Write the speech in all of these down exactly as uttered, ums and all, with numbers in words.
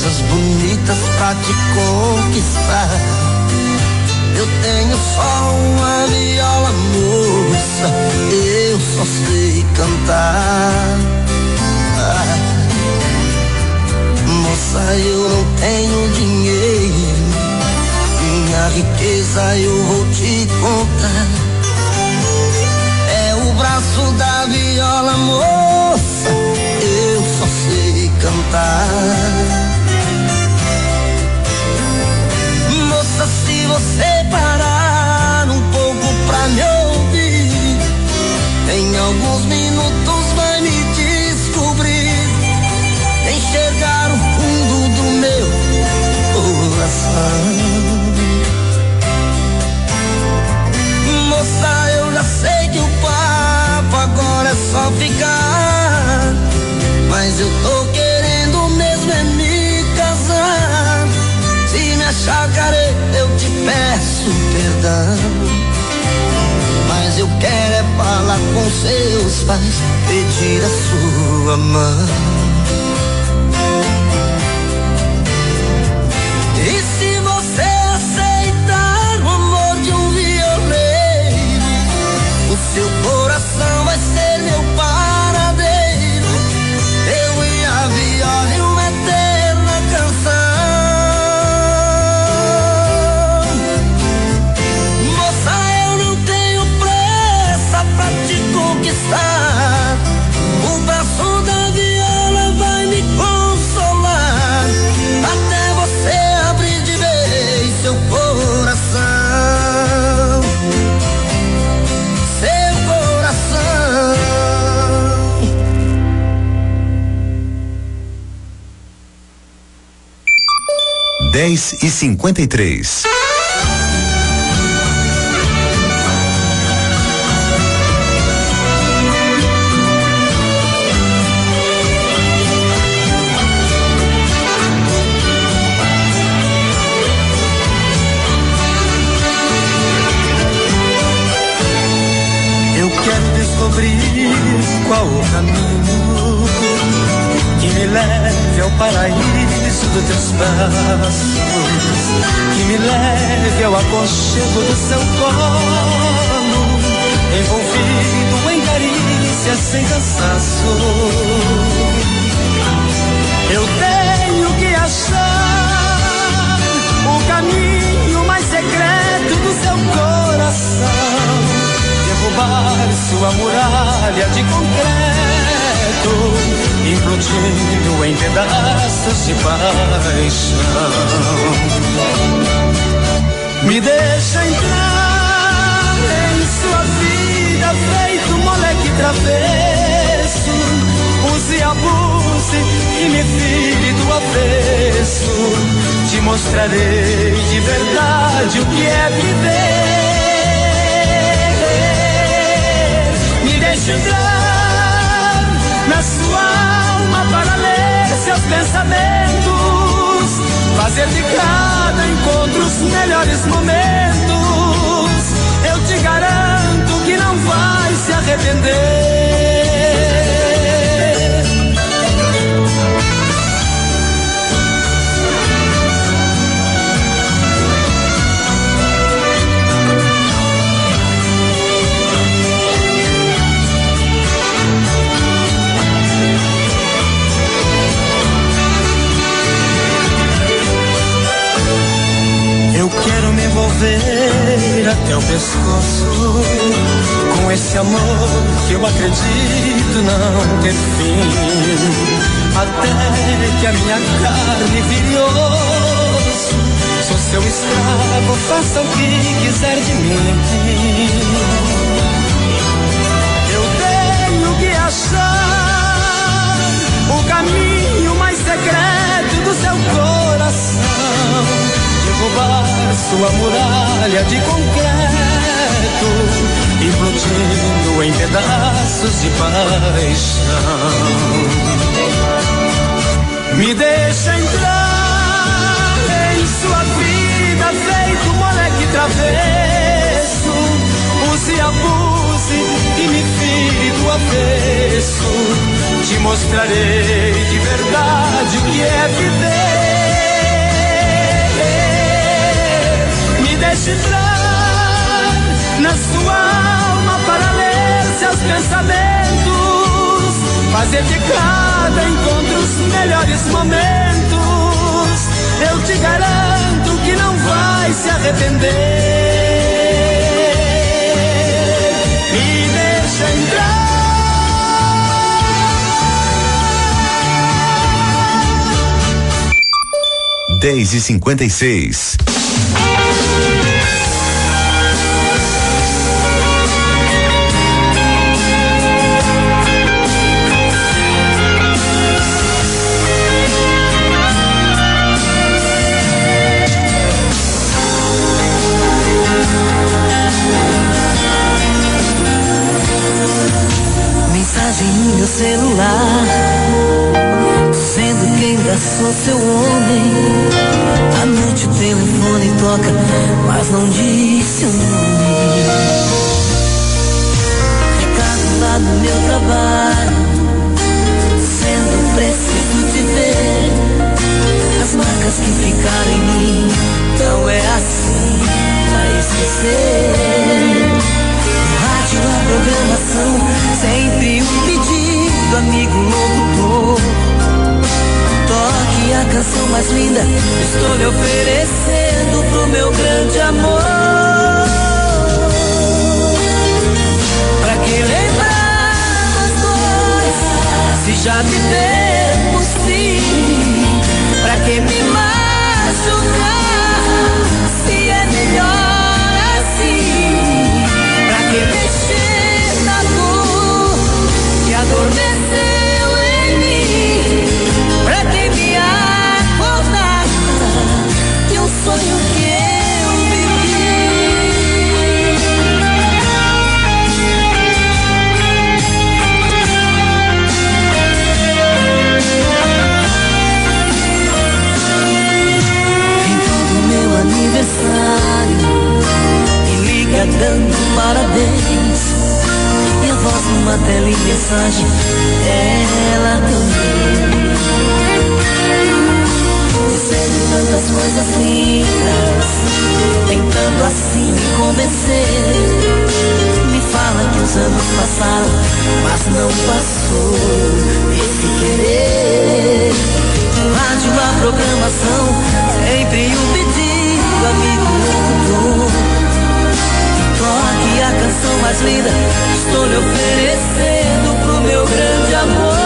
coisas bonitas pra te conquistar. Eu tenho só uma viola, moça, eu só sei cantar. Ah, moça, eu não tenho dinheiro, minha riqueza eu vou te contar. É o braço da viola, moça, eu só sei cantar. Moça, se você parar um pouco pra me ouvir, em alguns minutos vai me descobrir, enxergar o fundo do meu coração. Moça, eu já sei que o papo agora é só ficar, mas eu tô querendo mesmo é me casar. Se me achar careta eu te peço perdão, mas eu quero é falar com seus pais, pedir a sua mão. E se você aceitar o amor de um violeiro, o seu coração vai ser meu paradeiro. Eu e a viola e uma eterna canção. Moça, eu não tenho pressa pra te conquistar. O braço da viola vai me consolar, até você abrir de vez seu coração. dez e cinquenta e três. Eu quero descobrir qual o caminho que me leve ao paraíso dos teus braços, que me leve ao aconchego do seu colo, envolvido em carícias sem cansaço. Eu tenho que achar o caminho mais secreto do seu coração, derrubar sua muralha de concreto, implodindo em pedaços de paixão. Me deixa entrar em sua vida feito moleque travesso, use e abuse e me vire do avesso. Te mostrarei de verdade o que é viver. Me deixa entrar na sua alma para ler seus pensamentos, fazer de cada encontro os melhores momentos. Eu te garanto que não vai se arrepender. Eu quero me envolver até o pescoço com esse amor que eu acredito não ter fim, até que a minha carne vire osso. Sou seu escravo, faça o que quiser de mim. Eu tenho que achar o caminho mais secreto do seu coração, derrubar sua muralha de concreto, implodindo em pedaços de paixão. Me deixa entrar em sua vida feito moleque travesso, use e abuse e me vire do avesso. Te mostrarei de verdade o que é viver. entrar na sua alma para ler seus pensamentos, fazer de cada encontro os melhores momentos. Eu te garanto que não vai se arrepender. Me deixa entrar. dez e cinquenta e seis. Mensagem no meu celular, dizendo que ainda sou seu homem. À noite o telefone toca, mas não disse o nome. Recado lá no meu trabalho, sendo preciso te ver. As marcas que ficaram em mim, não é assim pra esquecer. Rádio, a programação, sempre um pedido, amigo locutor. Toque a canção mais linda, estou lhe oferecendo pro meu grande amor. Pra que lembrar nós dois, se já vivemos sim? Pra que me machucar, se é melhor assim? Pra que mexer na dor que adormeceu em mim? Pra que me acordar de um sonho que eu vivi? Em todo meu aniversário me liga dando parabéns, e a voz numa tela em mensagem, ela também, dizendo tantas coisas lindas, tentando assim me convencer. Me fala que os anos passaram, mas não passou esse querer. Rádio, a programação, sempre um pedido, amigo locutor. Toque a canção mais linda, estou lhe oferecendo pro meu grande amor.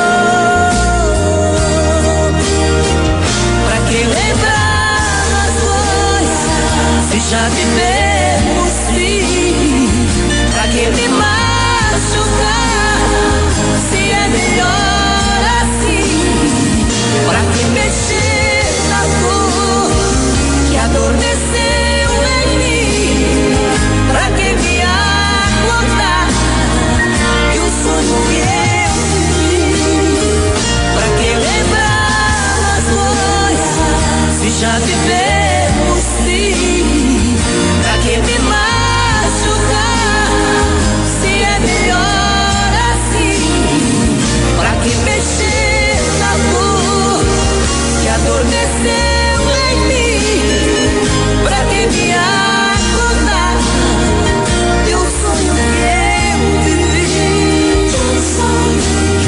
Pra que lembrar nós dois, se já vivemos sim? Pra que me machucar, se é melhor assim? Pra que mexer na dor que adormeceu em mim? Pra que me acordar que o sonho que eu vivi? Pra que lembrar nós dois, se já vivemos sim? Pra que me machucar, se é melhor assim? Pra que mexer na dor que adormeceu em mim? Pra que me acordar de um sonho que eu vivi? De um sonho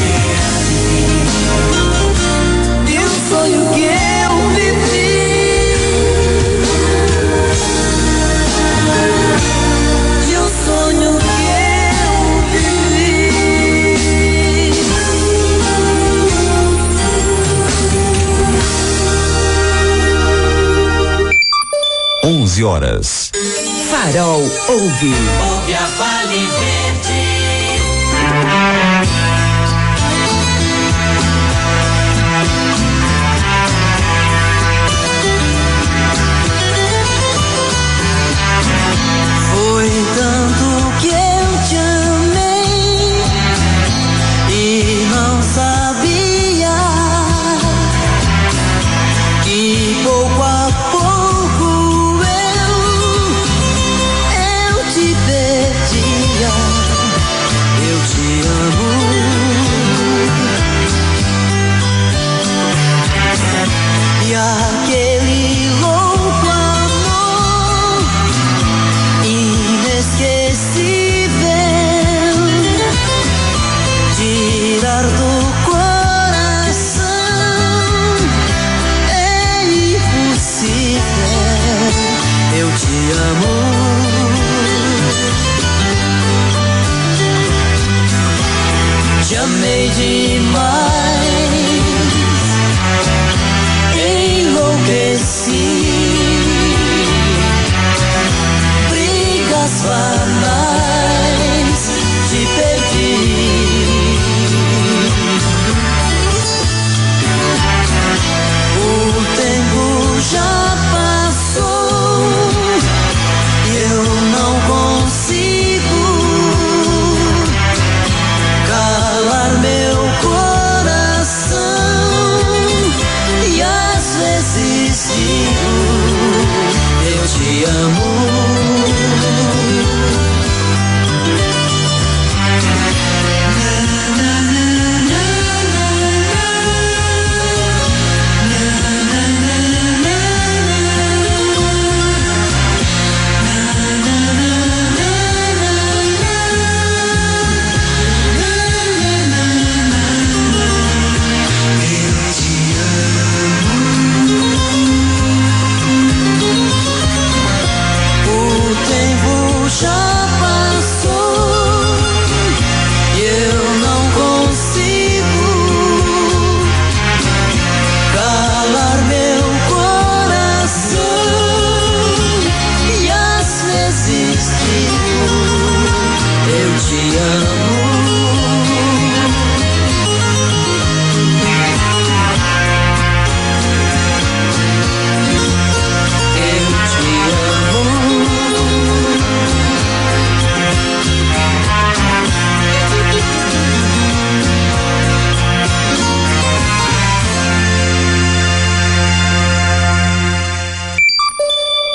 que eu vivi. De um sonho que eu vivi. De um sonho que eu vivi. onze horas. Farol ouve. Ouve a Vale Verde. Foi tanto que eu te amei e não sabia que pouco a pouco eu, eu te perdia. Eu te amo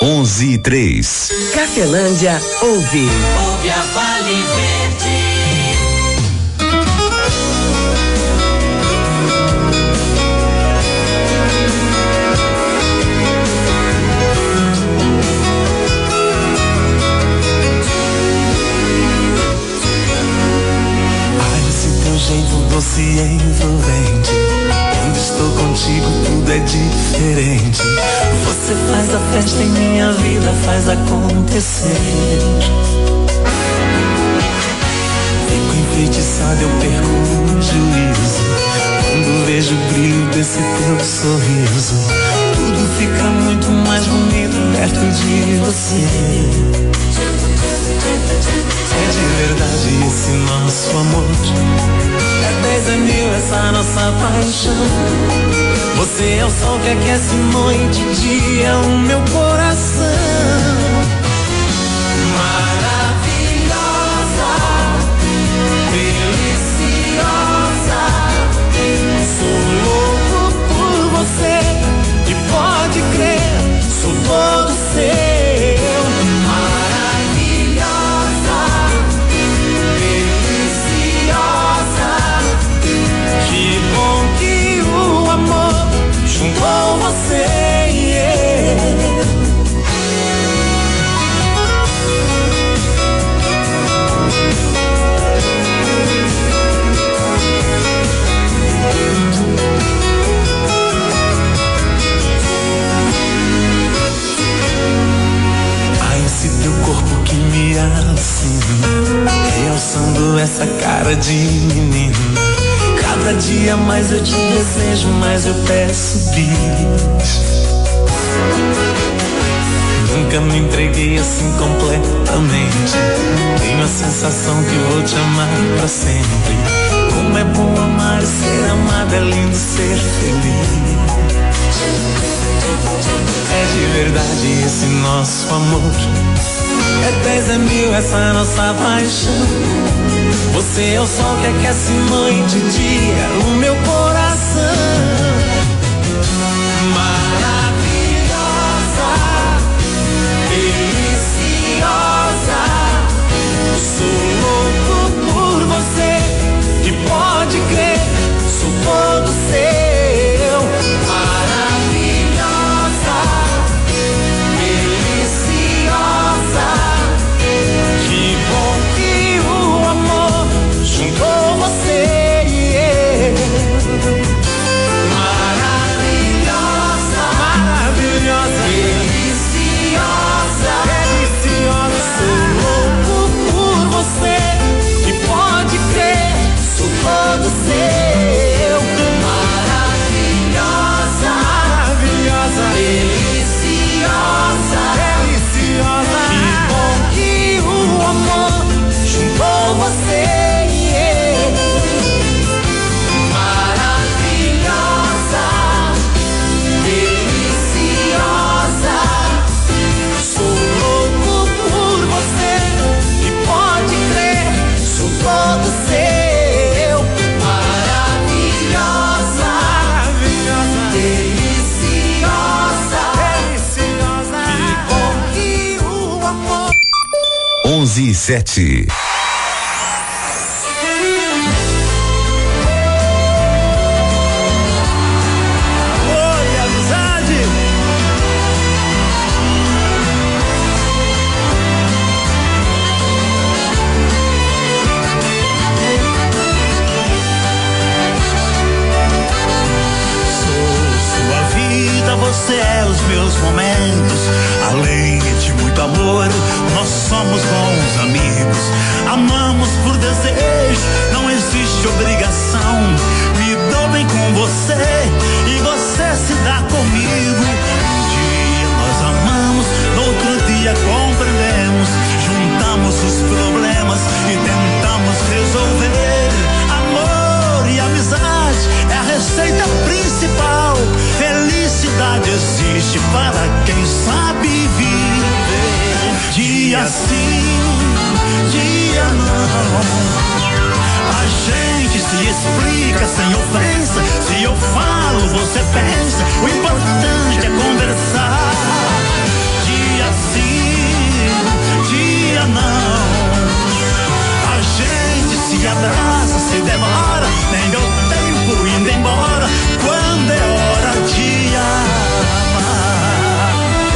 onze e três. Cafelândia ouve. Ouve a Vale Verde. Jeito doce e envolvente. Quando estou contigo tudo é diferente. Você faz a festa em minha vida, faz acontecer. Fico enfeitiçado, eu perco o juízo quando vejo o brilho desse teu sorriso. Tudo fica muito mais bonito perto de você. É de verdade esse nosso amor. É dez é mil essa nossa paixão. Você é o sol que aquece noite e dia o meu coração. Maravilhosa, deliciosa. Sou louco por você e pode crer, sou todo seu. Com você e eu. Ai, esse teu corpo que me assina, realçando essa cara de menina. Cada dia mais eu te desejo, mais eu peço bis. Nunca me entreguei assim completamente. Tenho a sensação que vou te amar pra sempre. Como é bom amar e ser amado, é lindo ser feliz. É de verdade esse nosso amor. É dez é mil essa nossa paixão. Você é o sol que aquece noite e dia o meu coração. Maravilhosa, deliciosa. Sou louco por você e pode crer, sou todo seu. Maravilhosa, deliciosa. Que bom que o amor juntou você e eu. Maravilhosa, maravilhosa, deliciosa, deliciosa. Sou louco por você e pode crer, sou todo seu. Maravilhosa, maravilhosa, deliciosa, deliciosa. Que bom que o amor juntou você. onze e sete. Oi, amizade. Sou sua vida, você é os meus momentos. Além de muito amor, nós somos bons amigos. Amamos por desejo, não existe obrigação. Me dou bem com você e você se dá comigo. Um dia nós amamos, no outro dia compreendemos. Juntamos os problemas e tentamos resolver. Amor e amizade é a receita principal. Felicidade existe para quem sabe viver. Dia sim, dia não. A gente se explica sem ofensa. Se eu falo, você pensa. O importante é conversar. Dia abraça, se demora, nem meu tempo indo embora, quando é hora de amar.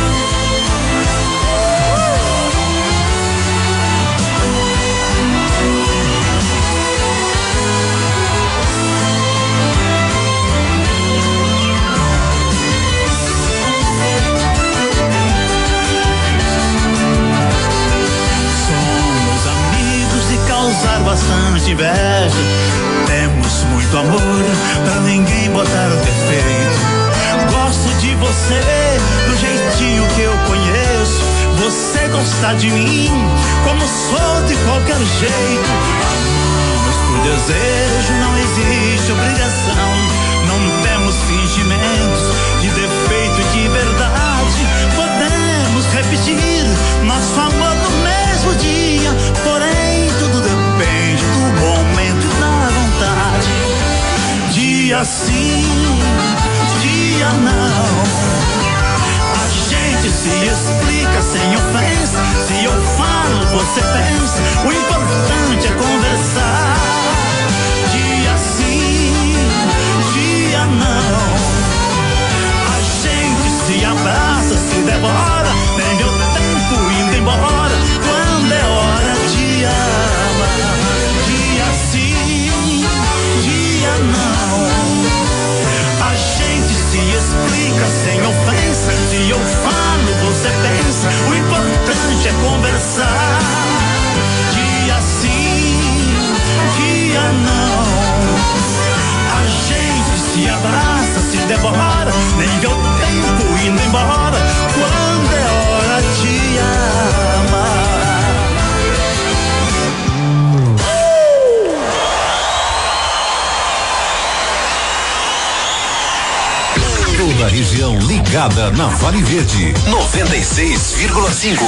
Causar bastante inveja, temos muito amor pra ninguém botar o defeito. Gosto de você do jeitinho que eu conheço, você gosta de mim como sou de qualquer jeito. Amamos por desejo, não existe obrigação, não temos fingimentos de defeito e de verdade. Podemos repetir nosso amor no mesmo dia, porém tudo depende do momento e da vontade. Dia sim, dia não, a gente se explica sem ofensa. Se eu falo, você pensa, o importante é conversar. Dia sim, dia não, a gente se abraça, se devora, nem meu tempo indo embora, quando é hora de amar. Dia sim, dia não, a gente se explica sem ofensa. Se eu falo, você pensa, o importante é conversar. Dia sim, dia não, a gente se abraça, se devora, nem meu tempo indo embora, quando é hora de amar. Toda a região ligada na Vale Verde, noventa e seis vírgula cinco.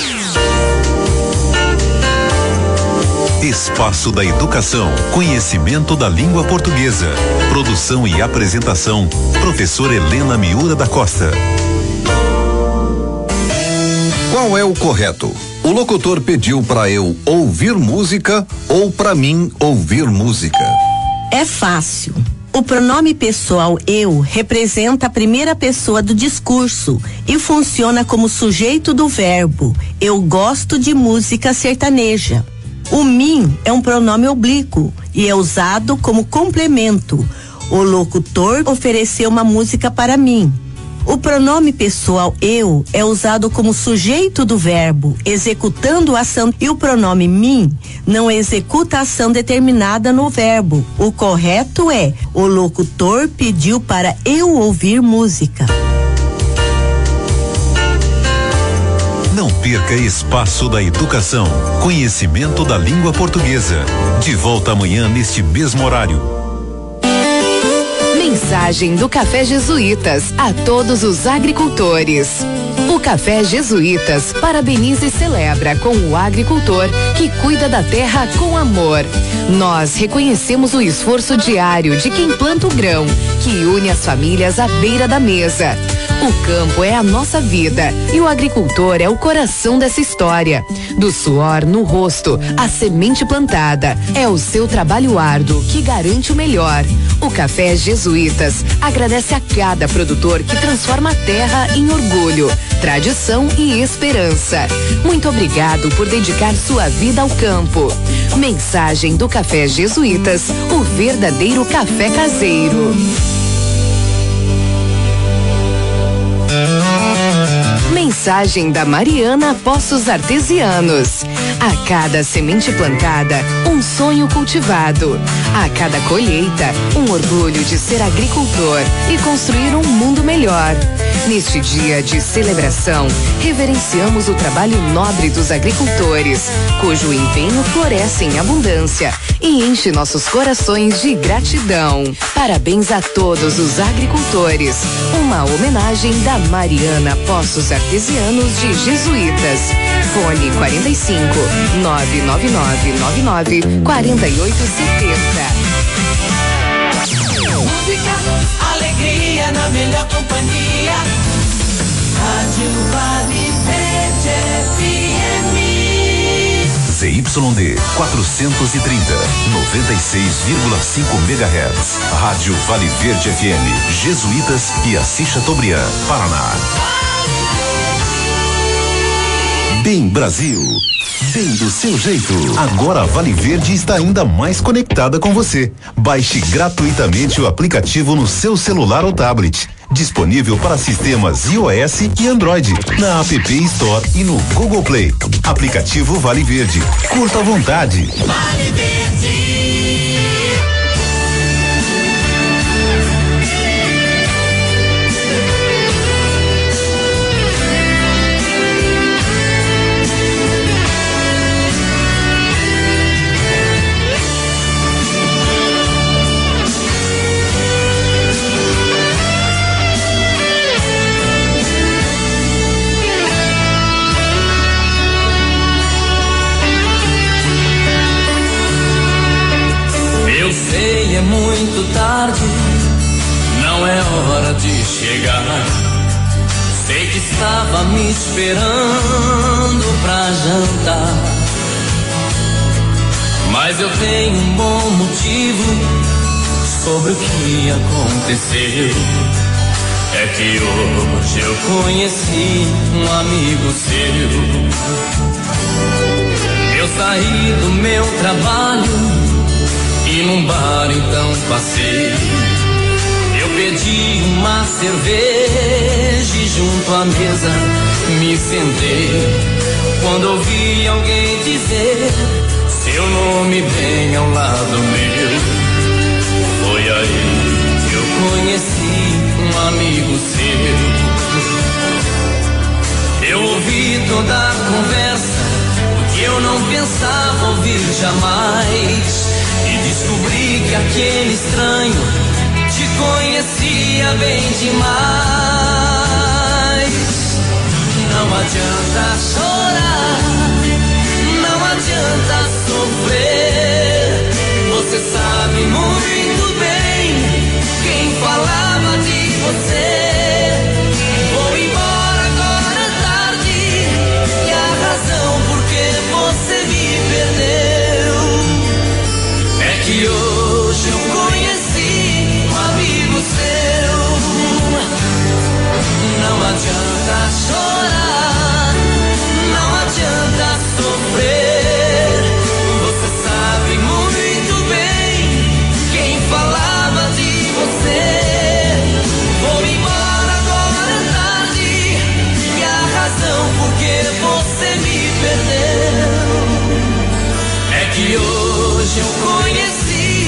Espaço da Educação, conhecimento da língua portuguesa. Produção e apresentação, professora Helena Miura da Costa. Qual é o correto? O locutor pediu para eu ouvir música ou para mim ouvir música? É fácil. O pronome pessoal eu representa a primeira pessoa do discurso e funciona como sujeito do verbo. Eu gosto de música sertaneja. O mim é um pronome oblíquo e é usado como complemento. O locutor ofereceu uma música para mim. O pronome pessoal eu é usado como sujeito do verbo, executando a ação, e o pronome mim não executa a ação determinada no verbo. O correto é: o locutor pediu para eu ouvir música. Não perca Espaço da Educação, conhecimento da língua portuguesa. De volta amanhã neste mesmo horário. Mensagem do Café Jesuítas a todos os agricultores. O Café Jesuítas parabeniza e celebra com o agricultor que cuida da terra com amor. Nós reconhecemos o esforço diário de quem planta o grão, que une as famílias à beira da mesa. O campo é a nossa vida e o agricultor é o coração dessa história. Do suor no rosto, a semente plantada, é o seu trabalho árduo que garante o melhor. O Café Jesuítas agradece a cada produtor que transforma a terra em orgulho, tradição e esperança. Muito obrigado por dedicar sua vida ao campo. Mensagem do Café Jesuítas, o verdadeiro café caseiro. Mensagem da Mariana Poços Artesianos. A cada semente plantada, um sonho cultivado. A cada colheita, um orgulho de ser agricultor e construir um mundo melhor. Neste dia de celebração, reverenciamos o trabalho nobre dos agricultores, cujo empenho floresce em abundância e enche nossos corações de gratidão. Parabéns a todos os agricultores. Uma homenagem da Mariana Poços Artesianos de Jesuítas. Fone quarenta e cinco, nove nove nove nove nove, quarenta e oito setenta. Música, alegria na melhor companhia. Rádio Vale Verde F M. Z Y D quatrocentos e trinta, noventa e seis vírgula cinco megahertz. Rádio Vale Verde F M, Jesuítas e Assis Chateaubriand, Paraná. Bem Brasil, bem do seu jeito. Agora a Vale Verde está ainda mais conectada com você. Baixe gratuitamente o aplicativo no seu celular ou tablet. Disponível para sistemas iOS e Android, na App Store e no Google Play. Aplicativo Vale Verde. Curta à vontade. Vale Verde. É muito tarde, não é hora de chegar. Sei que estava me esperando pra jantar, mas eu tenho um bom motivo sobre o que aconteceu. É que hoje eu conheci um amigo seu. Eu saí do meu trabalho e num bar então passei. Eu pedi uma cerveja e junto à mesa me sentei. Quando ouvi alguém dizer seu nome bem ao lado meu, foi aí que eu conheci um amigo seu. Eu ouvi toda a conversa, o que eu não pensava ouvir jamais. E descobri que aquele estranho te conhecia bem demais. Não adianta chorar, não adianta sofrer. Você sabe muito bem quem falava de você. Vou embora agora é tarde, e a razão por que você me perdeu que hoje eu conheci um amigo seu. Não adianta chorar, não adianta sofrer. Você sabe muito bem quem falava de você. Vou embora agora é tarde, e a razão por que você me perdeu é que hoje eu conheci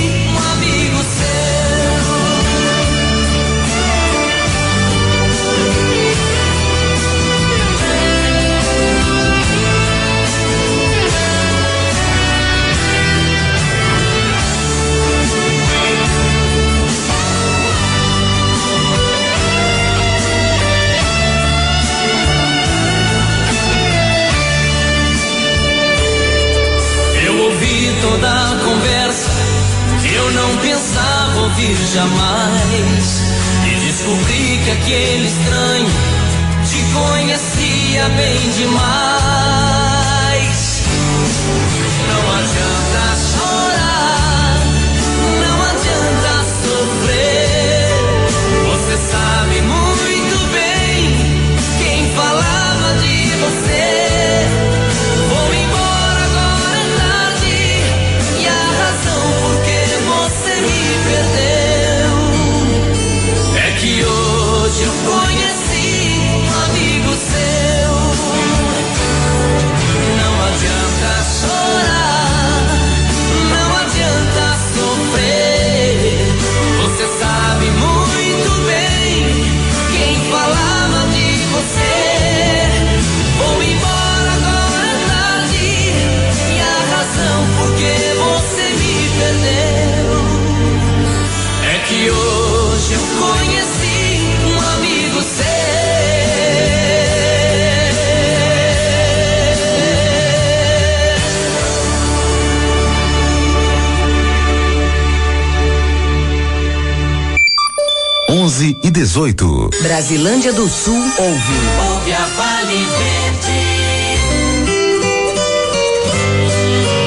toda a conversa que eu não pensava ouvir jamais. E descobri que aquele estranho te conhecia bem demais. Não adianta chorar, não adianta sofrer. Você sabe muito bem quem falava de você. É que hoje eu conheci um amigo seu. Não adianta chorar, não adianta sofrer. Você sabe muito bem quem falava de você. Vou embora agora é tarde, e a razão por que você me perdeu é que hoje eu conheci um amigo seu. onze e dezoito. Brasilândia do Sul ouve. Ouve a Vale Verde.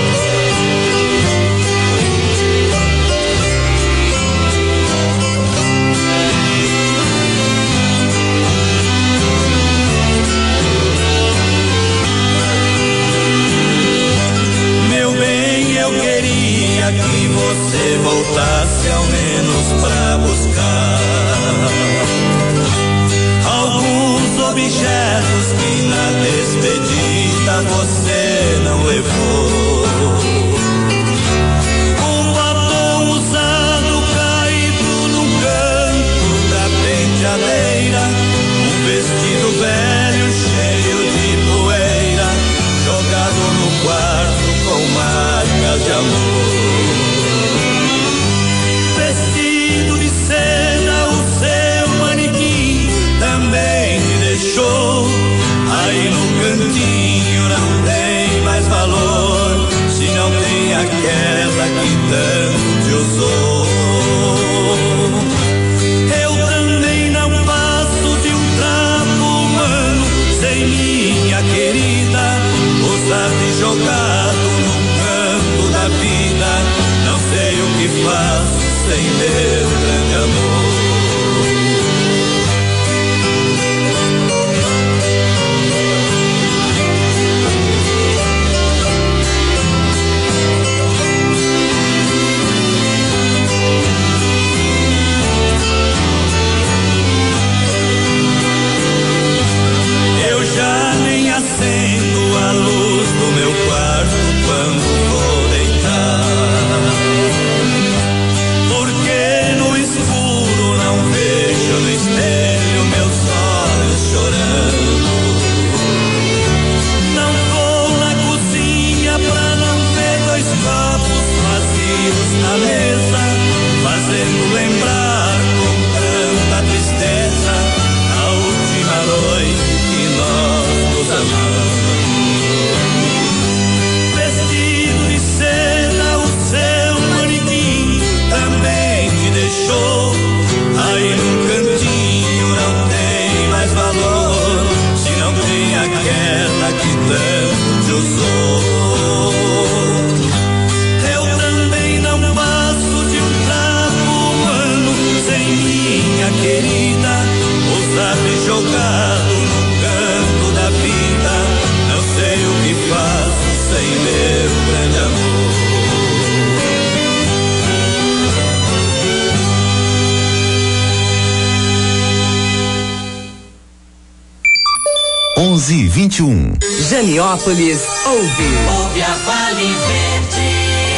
onze e vinte e um. Janiópolis ouve. Ouve a Vale Verde.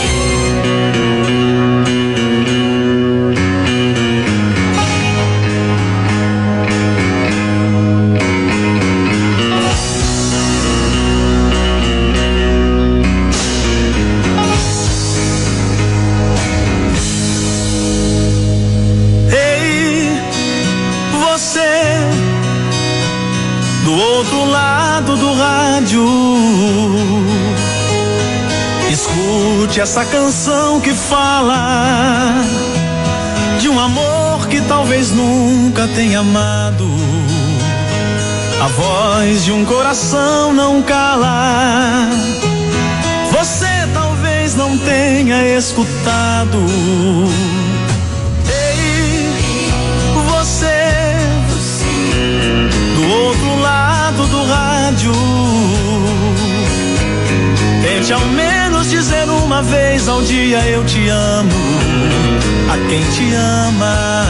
outro lado do rádio, escute essa canção que fala de um amor que talvez nunca tenha amado. A voz de um coração não cala. Você talvez não tenha escutado. Ei, você, do outro lado do rádio, tente ao menos dizer uma vez ao dia: eu te amo, a quem te ama.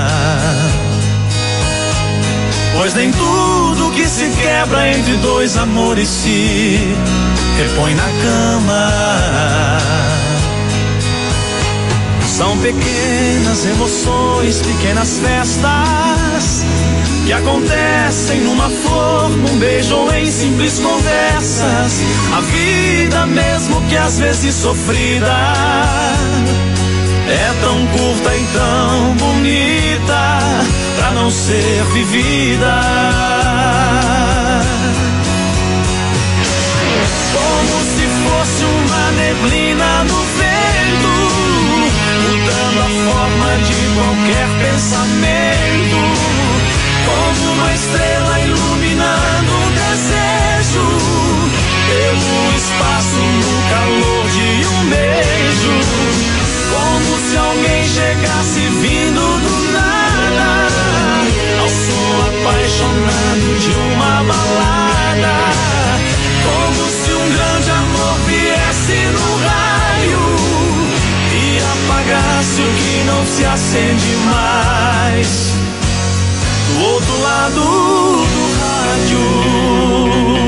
Pois nem tudo que se quebra entre dois amores se repõe na cama. São pequenas emoções, pequenas festas que acontecem numa flor, num beijo ou em simples conversas. A vida, mesmo que às vezes sofrida, é tão curta e tão bonita pra não ser vivida. Como se fosse uma neblina no vento, mudando a forma de qualquer pensamento. Como uma estrela iluminando um desejo, pelo espaço no calor de um beijo. Como se alguém chegasse vindo do nada, ao som apaixonado de uma balada. Como se um grande amor viesse no raio e apagasse o que não se acende mais. Do outro lado do rádio.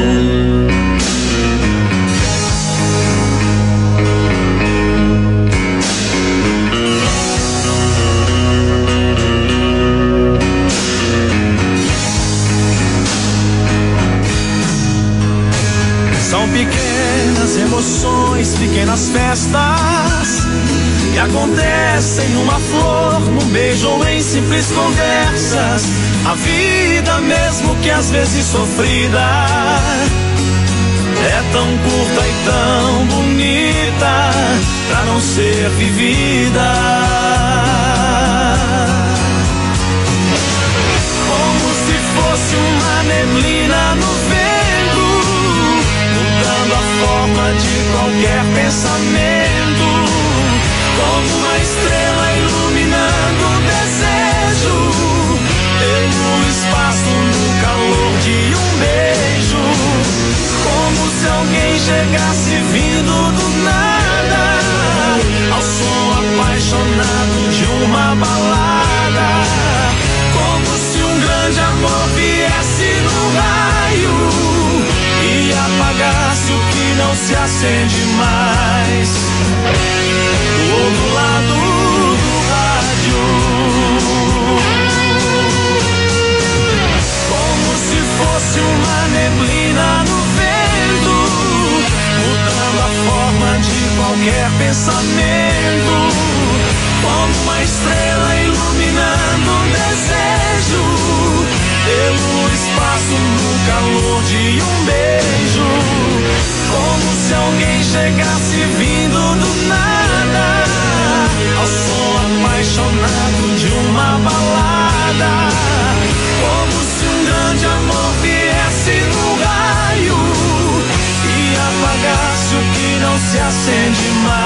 São pequenas emoções, pequenas festas que acontecem numa flor, num beijo ou em simples conversas. A vida, mesmo que às vezes sofrida, é tão curta e tão bonita pra não ser vivida. Como se fosse uma neblina no vento, mudando a forma de qualquer pensamento. Como uma estrela iluminando um desejo, pelo espaço no calor de um beijo. Como se alguém chegasse vindo do nada, ao som apaixonado de uma balada. Como se um grande amor viesse no raio e apagasse o que não se acende mais. Do outro lado do rádio, como se fosse uma neblina no vento, mudando a forma de qualquer pensamento. Como uma estrela iluminando um desejo, pelo espaço no calor de um beijo. Como se alguém chegasse vindo do nada, ao som apaixonado de uma balada. Como se um grande amor viesse no raio e apagasse o que não se acende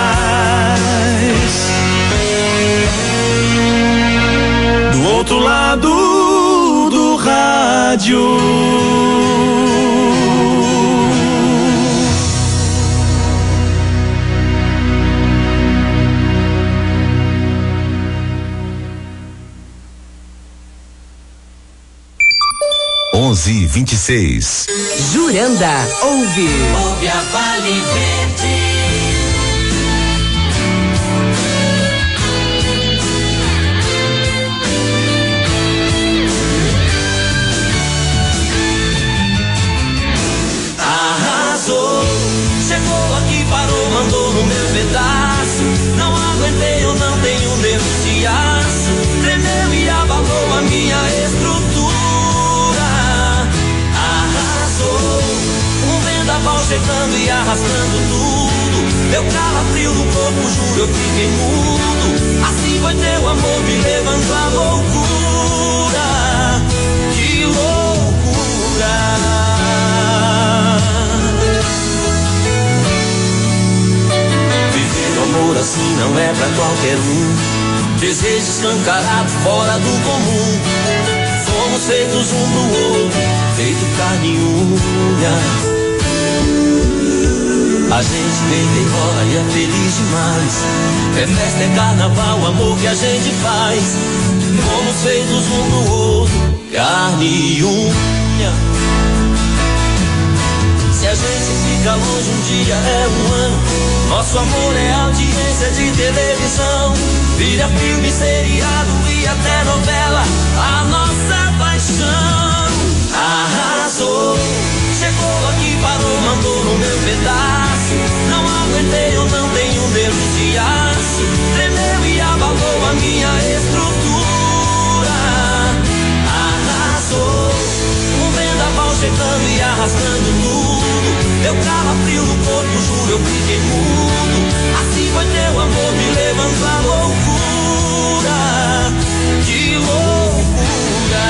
mais. Do outro lado do rádio. onze e vinte e seis. Juranda ouve. Ouve a Vale Verde. Chegou aqui, parou, mandou no meu pedaço. Não aguentei, eu não tenho dedo de aço. Tremeu e abalou a minha estrutura. Arrasou, um vendaval chegando e arrastando tudo. Deu calafrio no corpo, juro, eu fiquei mudo. Assim foi teu amor me levando à loucura. Que loucura. Amor assim não é pra qualquer um. Desejo escancarado fora do comum. Fomos feitos um pro outro, feito carne e unha. A gente deita e rola e é feliz demais. É festa, é carnaval, o amor que a gente faz. Fomos feitos um pro outro, carne e unha. Se a gente fica longe um dia é um ano. Nosso amor é audiência de televisão. Vira filme, seriado e até novela. A nossa paixão arrasou. Chegou aqui, parou, mandou no meu pedaço. Não aguentei, eu não tenho dedo de aço. Tremeu e abalou a minha estrutura. Arrasou. Um vendaval chegando e arrastando tudo. Deu calafrio no corpo, juro, eu fiquei mudo. Assim foi teu amor me levando à loucura. Que loucura.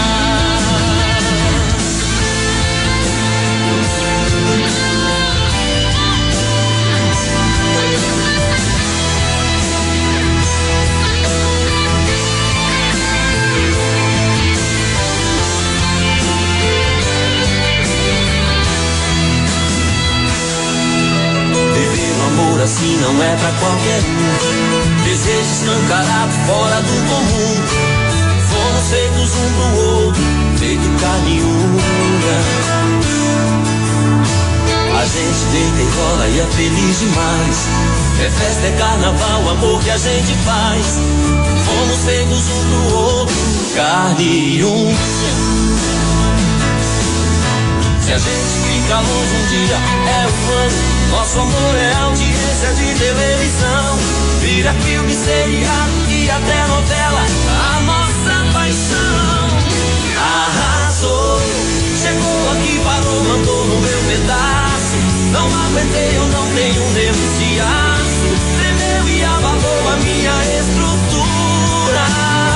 Assim não é pra qualquer um. Desejo escancarado fora do comum. Fomos feitos um pro outro, feito carne e unha. A gente deita e rola e é feliz demais. É festa, é carnaval, o amor que a gente faz. Fomos feitos um pro outro, carne e unha. Se a gente fica longe um dia é um ano. Nosso amor é audiência de televisão. Vira filme, seriado e até novela. A nossa paixão arrasou. Chegou aqui, parou, mandou no meu pedaço. Não aguentei, eu não tenho nervos de aço. Tremeu e abalou a minha estrutura.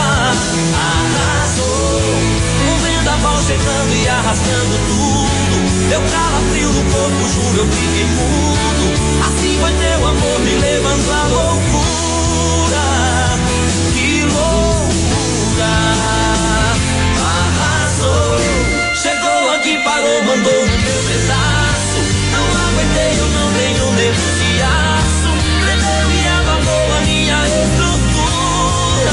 Arrasou. Um vendaval chegando e arrastando tudo. Deu calafrio no corpo, juro, eu fiquei mudo. Assim foi teu amor me levando à loucura. Que loucura. Arrasou. Chegou aqui, parou, mandou no meu pedaço. Não aguentei, eu não tenho nervo de aço. Tremeu e abalou a minha estrutura.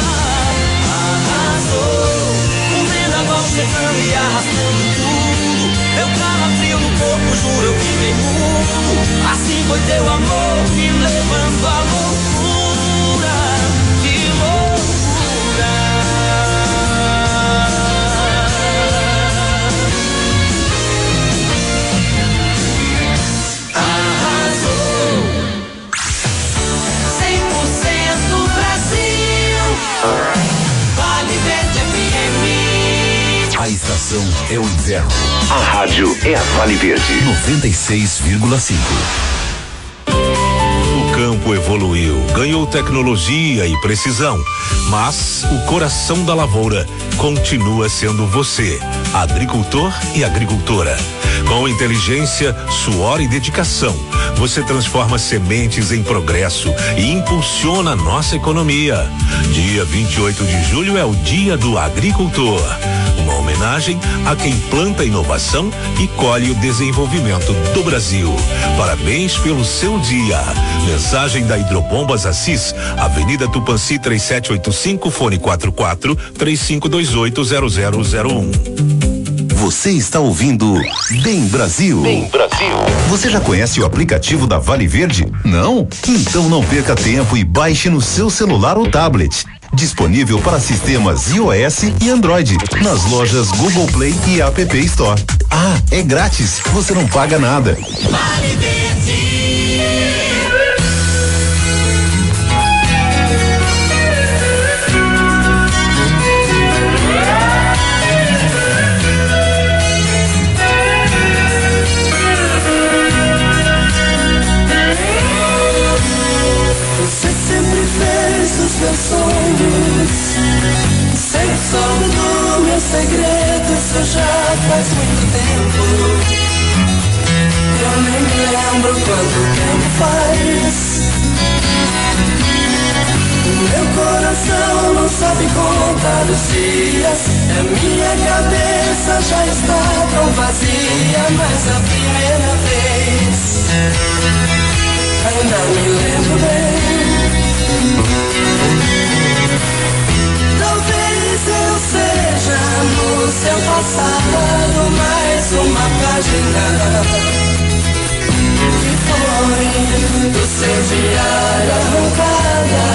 Arrasou. Um vendaval chegando e arrastando tudo. Deu calafrio no corpo, juro, eu fiquei mudo. Assim foi teu amor me levando à loucura. Que loucura. Arrasou. cem por cento Brasil. Vale Verde F M. A estação é o inverno. A rádio é a Vale Verde. noventa e seis vírgula cinco. O campo evoluiu, ganhou tecnologia e precisão, mas o coração da lavoura continua sendo você, agricultor e agricultora. Com inteligência, suor e dedicação, você transforma sementes em progresso e impulsiona a nossa economia. Dia vinte e oito de julho é o Dia do Agricultor. Uma homenagem a quem planta inovação e colhe o desenvolvimento do Brasil. Parabéns pelo seu dia. Mensagem da Hidrobombas Assis, Avenida Tupanci três sete oito cinco, fone quatro quatro três cinco dois oito zero zero zero um. Você está ouvindo Bem Brasil. Bem Brasil. Você já conhece o aplicativo da Vale Verde? Não? Então não perca tempo e baixe no seu celular ou tablet. Disponível para sistemas iOS e Android, nas lojas Google Play e App Store. Ah, é grátis, você não paga nada. Vale Verde. Meus sonhos, sempre soube do meu segredo, isso já faz muito tempo. Eu nem me lembro quanto tempo faz. O meu coração não sabe contar os dias, a minha cabeça já está tão vazia, mas a primeira vez ainda me lembro bem. Talvez eu seja no seu passado mais uma página que foi do seu diário arrancada.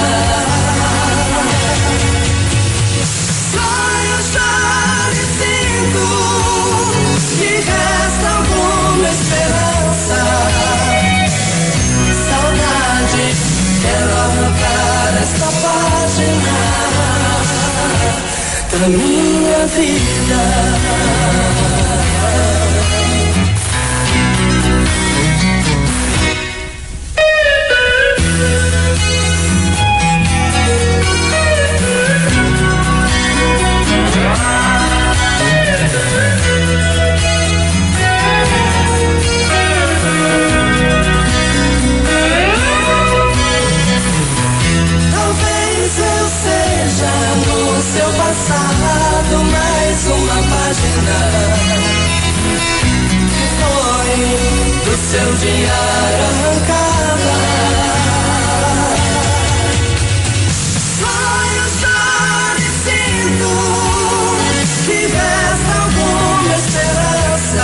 Sonhos já me sinto, que resta alguma esperança. Saudade, quero arrancar esta página da minha vida. Seu passado, mais uma página que foi do seu diário arrancada. Sonhos já me sinto, que resta alguma esperança.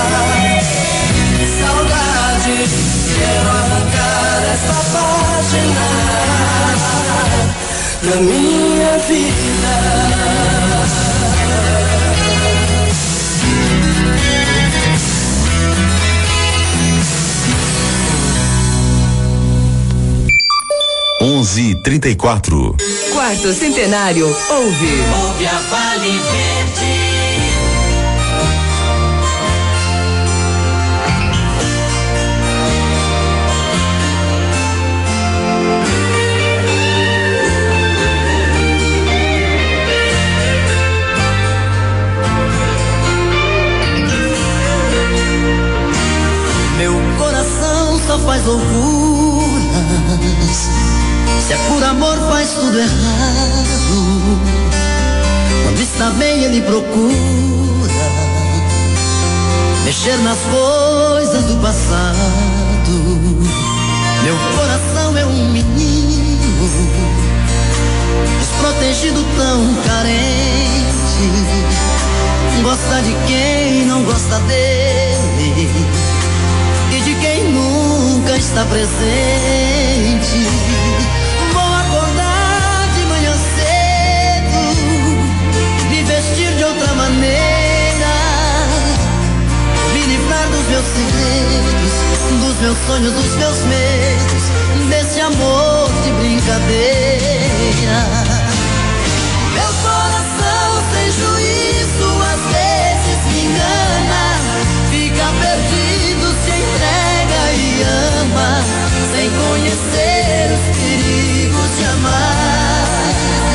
Saudade, quero arrancar essa página da minha vida. Onze e trinta e quatro. Quarto centenário, ouve. Ouve a Vale Verde. Só faz loucuras, se é por amor faz tudo errado. Quando está bem ele procura mexer nas coisas do passado. Meu coração é um menino desprotegido, tão carente. Gosta de quem não gosta dele e de quem nunca está presente. Vou acordar de manhã cedo, me vestir de outra maneira, me livrar dos meus segredos, dos meus sonhos, dos meus medos, desse amor de brincadeira. Meu coração sem juízo às vezes me engana, fica perdido, se entrega e ama, sem conhecer os perigos de amar.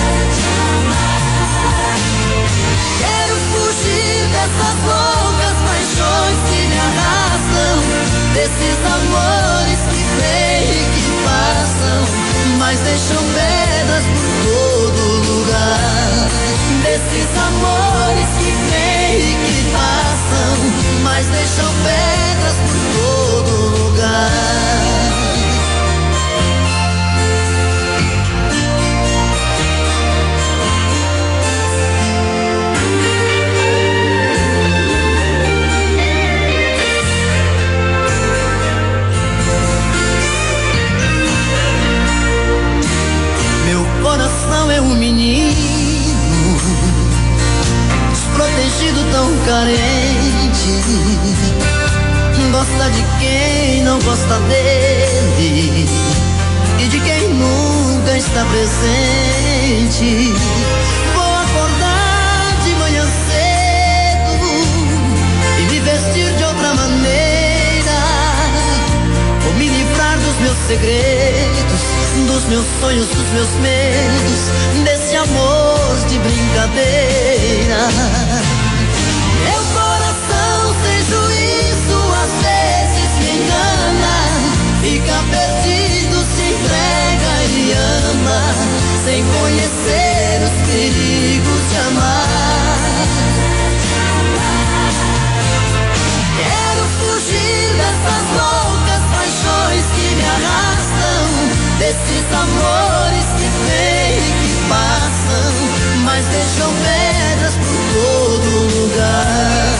Quero fugir dessas loucas paixões que me arrastam, desses amores que vêm e que passam, mas deixam pedras por todo lugar. Desses amores que vêm e que passam, mas deixam pedras por todo lugar. carente, gosta de quem não gosta dele e de quem nunca está presente. Vou acordar de manhã cedo e me vestir de outra maneira. Vou me livrar dos meus segredos, dos meus sonhos, dos meus medos, desse amor de brincadeira. Meu coração sem juízo às vezes me engana, fica perdido, se entrega e ama, sem conhecer os perigos de amar. Quero fugir dessas loucas paixões que me arrastam, desses amores que vêm e que passam, mas deixam pedras por todo lugar.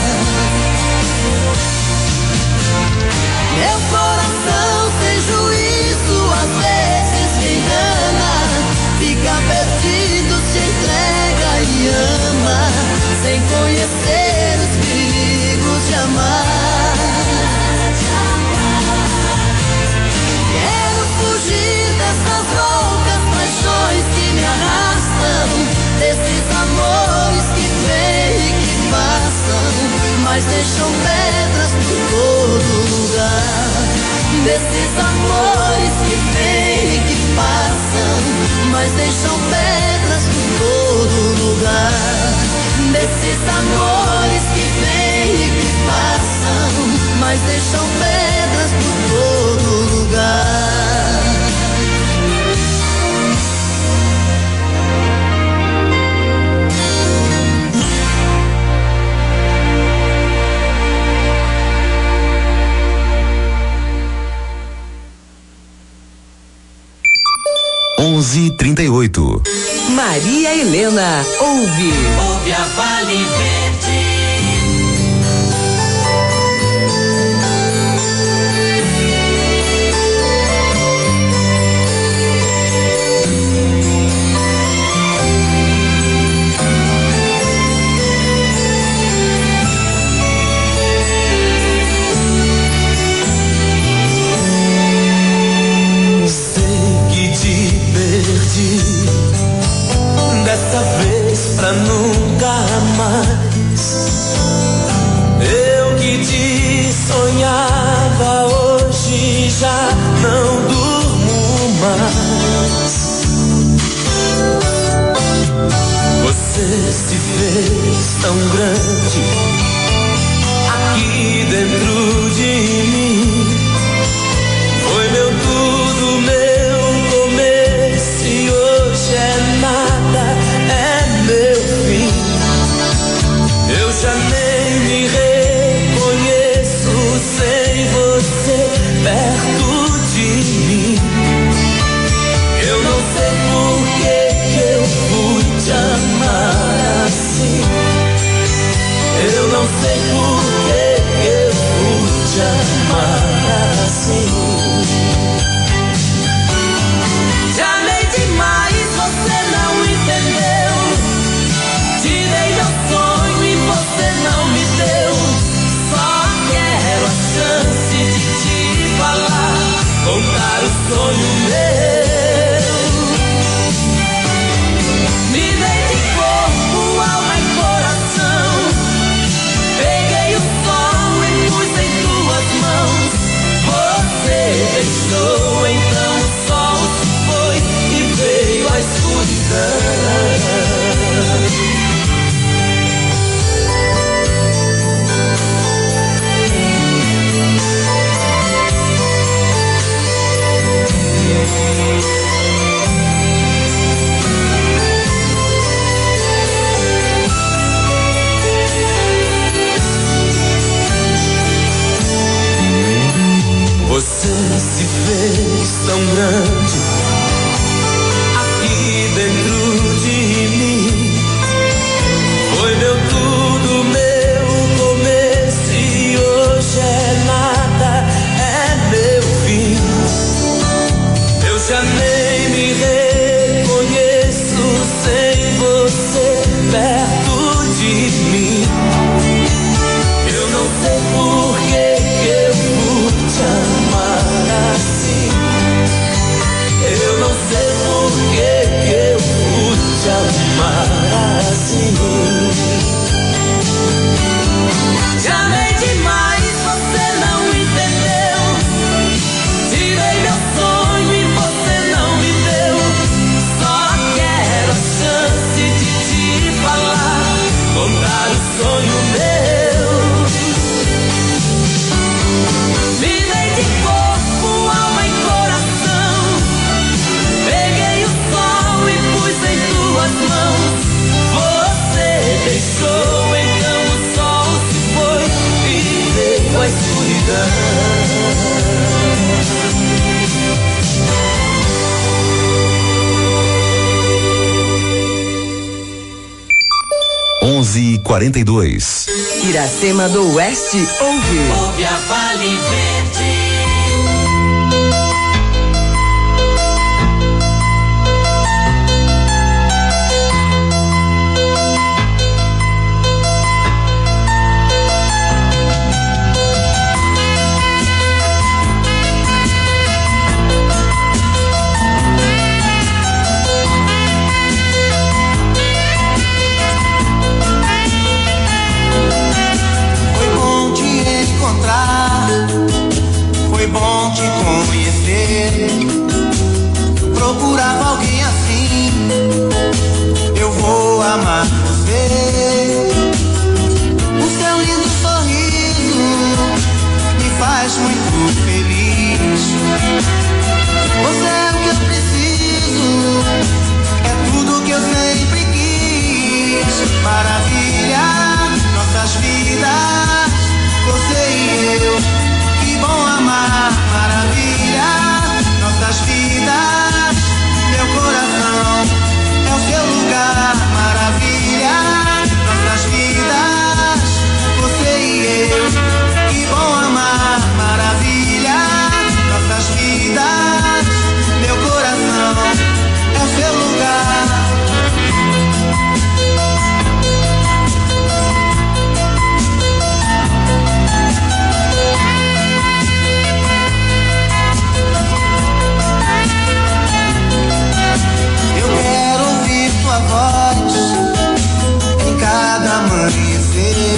Meu coração sem juízo às vezes me engana, fica perdido, se entrega e ama, sem conhecer os perigos de amar. Quero fugir dessas loucas paixões que me arrastam, desses amores que vêm e que passam, mas deixam pedras por todo lugar. Desses amores que vêm e que passam, mas deixam pedras por todo lugar. Desses amores que vêm e que passam, mas deixam pedras por todo lugar. onze e trinta e oito. Maria Helena, ouve. Ouve a Vale Verde. Dessa vez pra nunca mais. Eu que te sonhava, hoje já não durmo mais. Você se fez tão grande aqui dentro de mim. Foi meu tudo, meu começo e hoje é nada, é meu fim. Eu já nem me reconheço sem você perto de mim. Eu não sei por que que eu fui te amar assim. Eu não sei por que que eu fui te amar assim. Contar o sonho meu. Me dei de corpo, alma e coração. Peguei contar o sonho meu. Me dei de corpo, alma e coração. Peguei o sol e pus em tuas mãos. Você deixou, então o sol se foi e veio a escuridão. onze e quarenta e dois. Iracema do Oeste ouve. Ouve a Vale Verde. Foi bom te conhecer. Procurava alguém assim. Eu vou amar você. O seu lindo sorriso me faz muito feliz. Você é o que eu preciso. É tudo que eu sempre quis. Maravilha, nossas vidas. Você e eu, que bom amar, maravilha, nossas vidas, meu coração é o seu lugar, maravilha, nossas vidas, você e eu, que bom amar, maravilha, nossas vidas, meu coração é o seu lugar. Voz em cada amanhecer,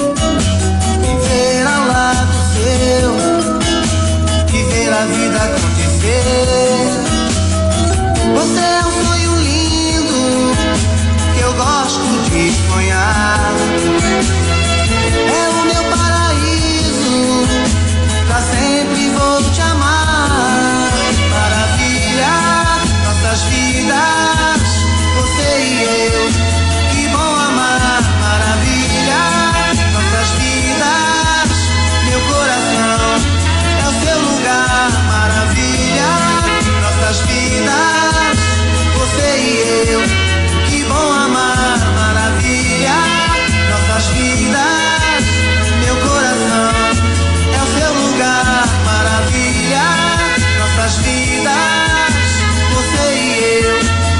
viver ao lado seu, viver a vida acontecer. Você é um sonho lindo que eu gosto de sonhar. É o meu paraíso, pra sempre vou te amar. Maravilha, nossas vidas. Você e eu, que bom amar, maravilha, nossas vidas, meu coração é o seu lugar, maravilha, nossas vidas, você e eu, que bom amar, maravilha, nossas vidas, meu coração é o seu lugar, maravilha, nossas vidas, você e eu.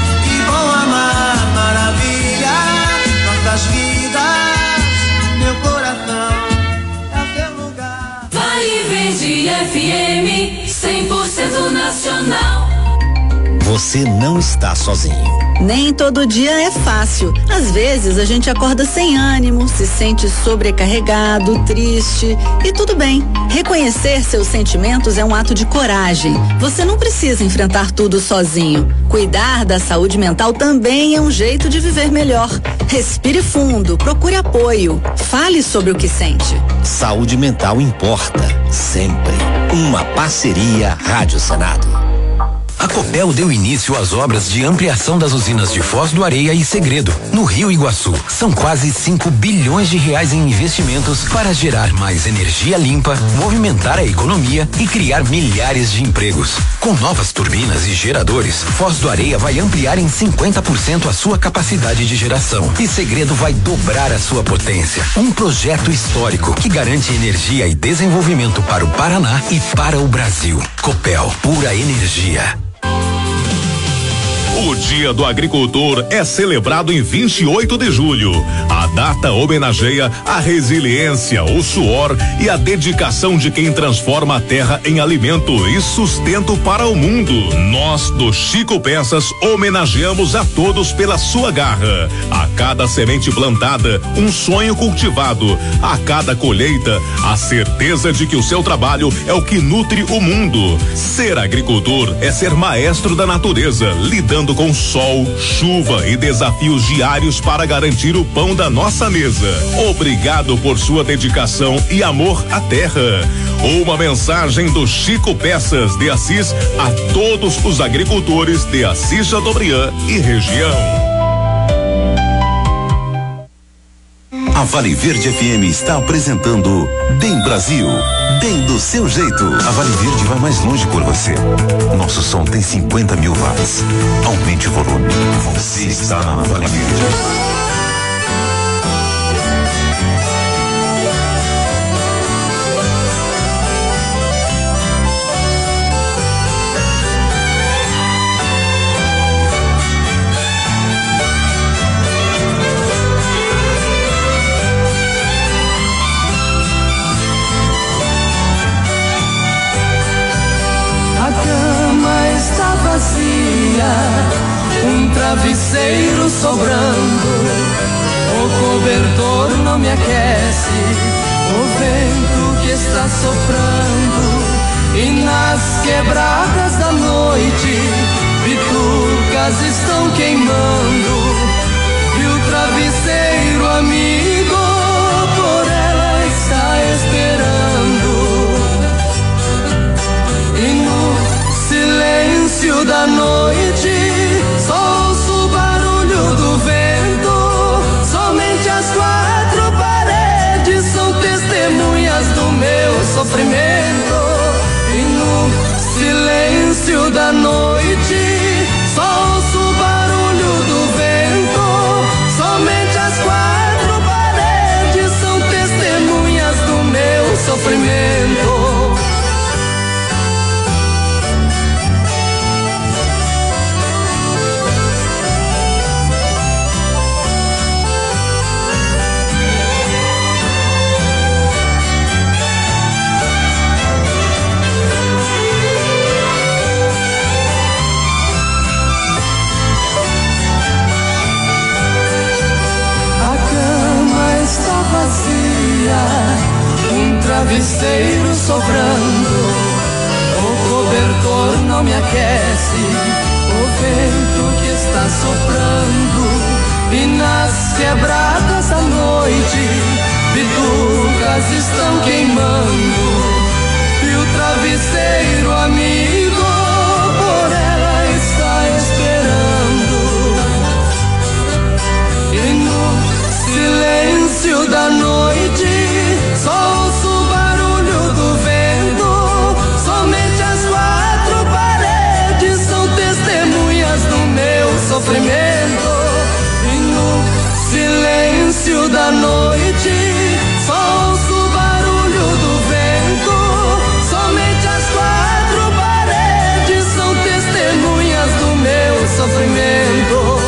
Maravilha, nossas vidas, meu coração é o seu lugar. Vale Verde F M, cem por cento nacional. Você não está sozinho. Nem todo dia é fácil. Às vezes a gente acorda sem ânimo, se sente sobrecarregado, triste e tudo bem. Reconhecer seus sentimentos é um ato de coragem. Você não precisa enfrentar tudo sozinho. Cuidar da saúde mental também é um jeito de viver melhor. Respire fundo, procure apoio. Fale sobre o que sente. Saúde mental importa, sempre. Uma parceria Rádio Senado. A Copel deu início às obras de ampliação das usinas de Foz do Areia e Segredo, no Rio Iguaçu. São quase cinco bilhões de reais em investimentos para gerar mais energia limpa, movimentar a economia e criar milhares de empregos. Com novas turbinas e geradores, Foz do Areia vai ampliar em cinquenta por cento a sua capacidade de geração e Segredo vai dobrar a sua potência. Um projeto histórico que garante energia e desenvolvimento para o Paraná e para o Brasil. Copel, pura energia. O Dia do Agricultor é celebrado em vinte e oito de julho. A data homenageia a resiliência, o suor e a dedicação de quem transforma a terra em alimento e sustento para o mundo. Nós, do Chico Peças, homenageamos a todos pela sua garra. A cada semente plantada, um sonho cultivado. A cada colheita, a certeza de que o seu trabalho é o que nutre o mundo. Ser agricultor é ser maestro da natureza, lidando com sol, chuva e desafios diários para garantir o pão da nossa nossa mesa. Obrigado por sua dedicação e amor à terra. Uma mensagem do Chico Peças de Assis a todos os agricultores de Assis Chateaubriand e região. A Vale Verde F M está apresentando Bem Brasil, bem do seu jeito. A Vale Verde vai mais longe por você. Nosso som tem cinquenta mil watts. Aumente o volume. Você está na Vale Verde. Um travesseiro sobrando, o cobertor não me aquece, o vento que está soprando, e nas quebradas da noite, bitucas estão queimando, e o travesseiro amigo por ela está esperando, e no silêncio da noite só ouço o barulho do vento. Somente as quatro paredes são testemunhas do meu sofrimento. E no silêncio da noite só ouço o barulho do vento. Somente as quatro paredes são testemunhas do meu sofrimento. Um travesseiro sobrando, o cobertor não me aquece, o vento que está soprando, e nas quebradas da noite, bitucas estão queimando, e o travesseiro amigo por ela está esperando, e no silêncio da noite só ouço o barulho do vento. Somente as quatro paredes são testemunhas do meu sofrimento. E no silêncio da noite só ouço o barulho do vento. Somente as quatro paredes são testemunhas do meu sofrimento.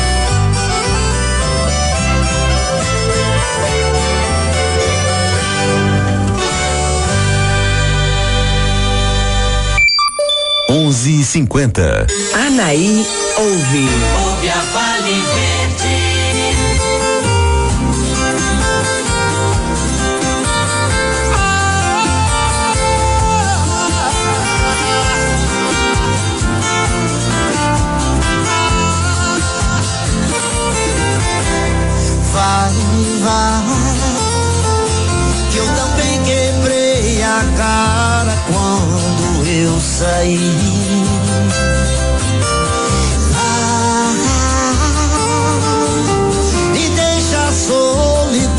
onze e cinquenta. Anaí ouve. Ouve a Vale Verde. Vai, vai, que eu também quebrei a cara quando eu saí.